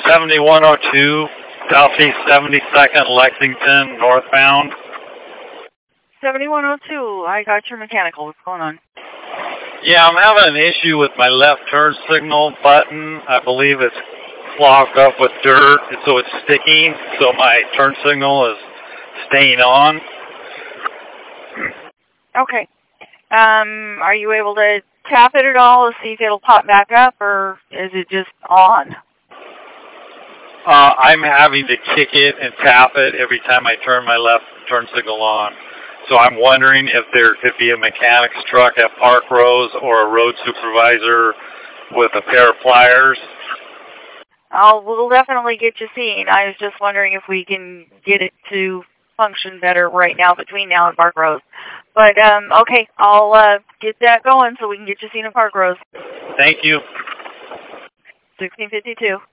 7102 Southeast 72nd, Lexington, northbound. 7102, I got your mechanical. What's going on? Yeah, I'm having an issue with my left turn signal button. I believe it's clogged up with dirt, so it's sticking, so my turn signal is staying on. Okay. Are you able to tap it at all to see if it'll pop back up, or is it just on? I'm having to kick it and tap it every time I turn my left turn signal on. So I'm wondering if there could be a mechanic's truck at Park Rose or a road supervisor with a pair of pliers. We'll definitely get you seen. I was just wondering if we can get it to function better right now between now and Park Rose. But, okay, I'll get that going so we can get you seen at Park Rose. Thank you. 1652.